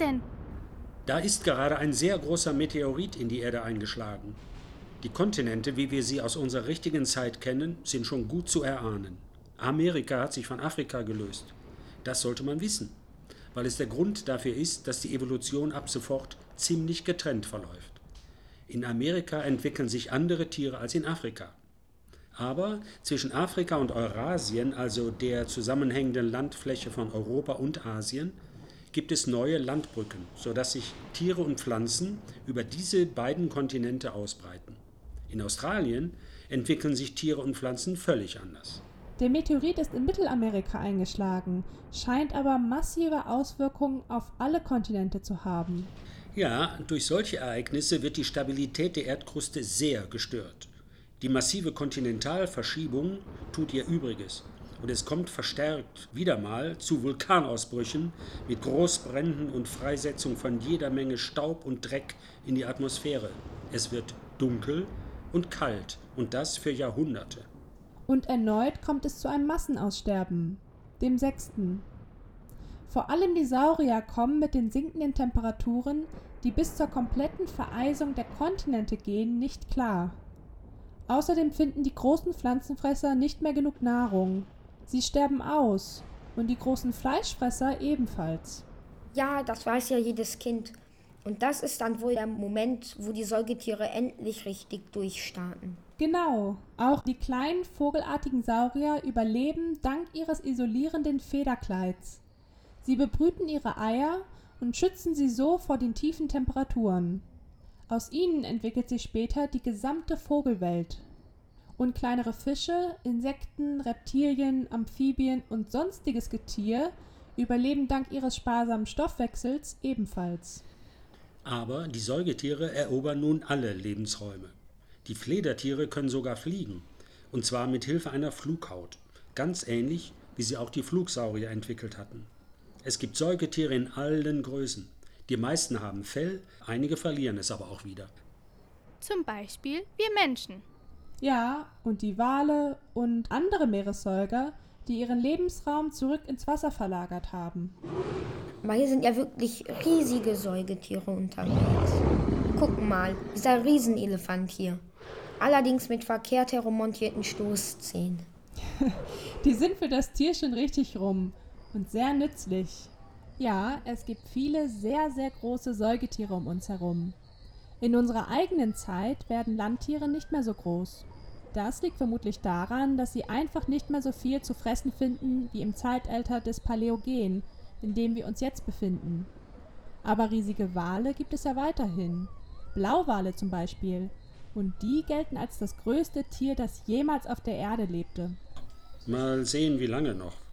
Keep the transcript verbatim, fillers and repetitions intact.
denn? Da ist gerade ein sehr großer Meteorit in die Erde eingeschlagen. Die Kontinente, wie wir sie aus unserer richtigen Zeit kennen, sind schon gut zu erahnen. Amerika hat sich von Afrika gelöst. Das sollte man wissen, weil es der Grund dafür ist, dass die Evolution ab sofort ziemlich getrennt verläuft. In Amerika entwickeln sich andere Tiere als in Afrika. Aber zwischen Afrika und Eurasien, also der zusammenhängenden Landfläche von Europa und Asien, gibt es neue Landbrücken, sodass sich Tiere und Pflanzen über diese beiden Kontinente ausbreiten. In Australien entwickeln sich Tiere und Pflanzen völlig anders. Der Meteorit ist in Mittelamerika eingeschlagen, scheint aber massive Auswirkungen auf alle Kontinente zu haben. Ja, durch solche Ereignisse wird die Stabilität der Erdkruste sehr gestört. Die massive Kontinentalverschiebung tut ihr Übriges. Und es kommt verstärkt wieder mal zu Vulkanausbrüchen mit Großbränden und Freisetzung von jeder Menge Staub und Dreck in die Atmosphäre. Es wird dunkel und kalt, und das für Jahrhunderte. Und erneut kommt es zu einem Massenaussterben, dem sechsten. Vor allem die Saurier kommen mit den sinkenden Temperaturen, die bis zur kompletten Vereisung der Kontinente gehen, nicht klar. Außerdem finden die großen Pflanzenfresser nicht mehr genug Nahrung. Sie sterben aus und die großen Fleischfresser ebenfalls. Ja, das weiß ja jedes Kind. Und das ist dann wohl der Moment, wo die Säugetiere endlich richtig durchstarten. Genau, auch die kleinen vogelartigen Saurier überleben dank ihres isolierenden Federkleids. Sie bebrüten ihre Eier und schützen sie so vor den tiefen Temperaturen. Aus ihnen entwickelt sich später die gesamte Vogelwelt. Und kleinere Fische, Insekten, Reptilien, Amphibien und sonstiges Getier überleben dank ihres sparsamen Stoffwechsels ebenfalls. Aber die Säugetiere erobern nun alle Lebensräume. Die Fledertiere können sogar fliegen, und zwar mit Hilfe einer Flughaut, ganz ähnlich wie sie auch die Flugsaurier entwickelt hatten. Es gibt Säugetiere in allen Größen. Die meisten haben Fell, einige verlieren es aber auch wieder. Zum Beispiel wir Menschen. Ja, und die Wale und andere Meeressäuger, die ihren Lebensraum zurück ins Wasser verlagert haben. Aber hier sind ja wirklich riesige Säugetiere unterwegs. Guck mal, dieser Riesenelefant hier. Allerdings mit verkehrt herummontierten Stoßzähnen. Die sind für das Tier schon richtig rum und sehr nützlich. Ja, es gibt viele sehr, sehr große Säugetiere um uns herum. In unserer eigenen Zeit werden Landtiere nicht mehr so groß. Das liegt vermutlich daran, dass sie einfach nicht mehr so viel zu fressen finden wie im Zeitalter des Paläogen, in dem wir uns jetzt befinden. Aber riesige Wale gibt es ja weiterhin. Blauwale zum Beispiel. Und die gelten als das größte Tier, das jemals auf der Erde lebte. Mal sehen, wie lange noch.